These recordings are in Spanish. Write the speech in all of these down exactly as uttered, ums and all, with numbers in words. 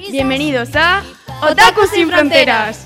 Bienvenidos a Otaku Sin Fronteras.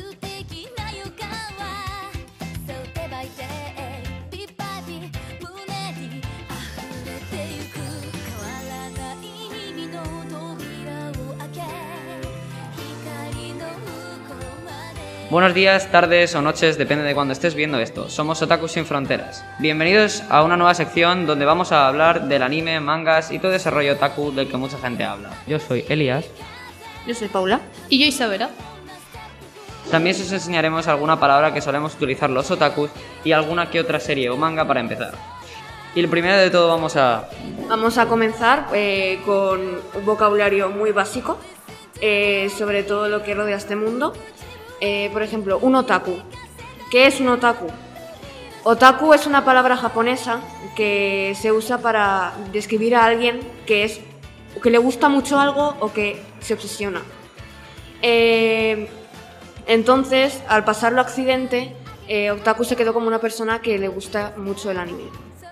Buenos días, tardes o noches, depende de cuando estés viendo esto. Somos Otaku Sin Fronteras. Bienvenidos a una nueva sección donde vamos a hablar del anime, mangas y todo ese rollo otaku del que mucha gente habla. Yo soy Elías. Yo soy Paula. Y yo Isabela. También os enseñaremos alguna palabra que solemos utilizar los otakus y alguna que otra serie o manga para empezar. Y lo primero de todo vamos a... Vamos a comenzar eh, con un vocabulario muy básico eh, sobre todo lo que rodea este mundo. Eh, por ejemplo, un otaku. ¿Qué es un otaku? Otaku es una palabra japonesa que se usa para describir a alguien que es que le gusta mucho algo o que se obsesiona. Eh, entonces, al pasarlo a Occidente, eh, otaku se quedó como una persona que le gusta mucho el anime.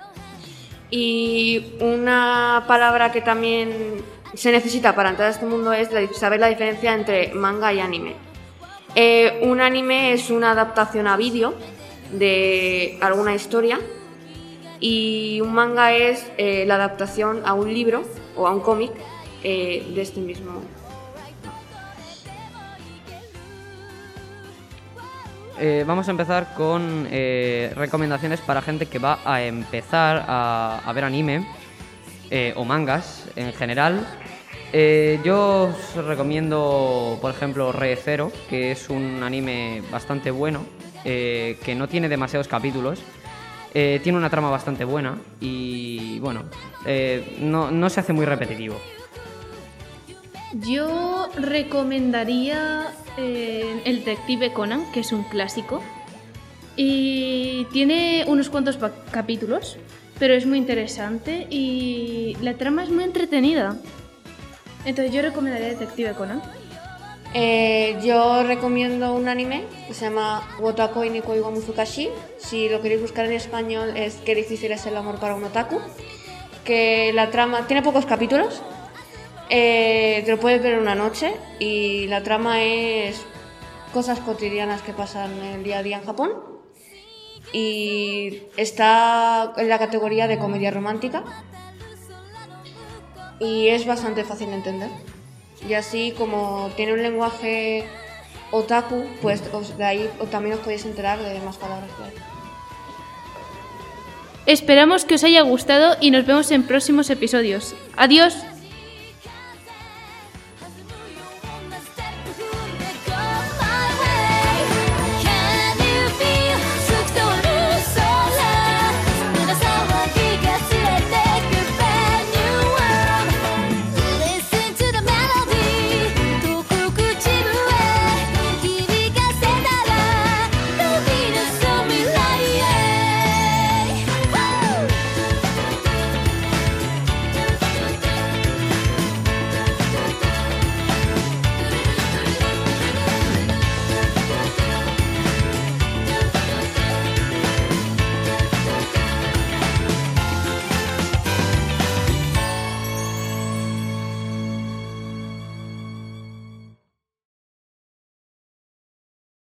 Y una palabra que también se necesita para entrar a este mundo es saber la diferencia entre manga y anime. Eh, un anime es una adaptación a vídeo de alguna historia y un manga es eh, la adaptación a un libro o a un cómic eh, de este mismo. Eh, vamos a empezar con eh, recomendaciones para gente que va a empezar a, a ver anime eh, o mangas en general. Eh, yo os recomiendo, por ejemplo, Re:Zero, que es un anime bastante bueno, eh, que no tiene demasiados capítulos, eh, tiene una trama bastante buena y, bueno, eh, no, no se hace muy repetitivo. Yo recomendaría eh, el Detective Conan, que es un clásico, y tiene unos cuantos pa- capítulos, pero es muy interesante y la trama es muy entretenida. Entonces yo recomendaría Detective Conan. Eh, yo recomiendo un anime que se llama Wotakoi ni Koi wa Muzukashi. Si lo queréis buscar en español es Qué difícil es el amor para un otaku. Que la trama tiene pocos capítulos, eh, te lo puedes ver en una noche y la trama es cosas cotidianas que pasan en el día a día en Japón y está en la categoría de comedia romántica. Y es bastante fácil de entender. Y así como tiene un lenguaje otaku, pues os, de ahí también os podéis enterar de más palabras que hay. Esperamos que os haya gustado y nos vemos en próximos episodios. ¡Adiós!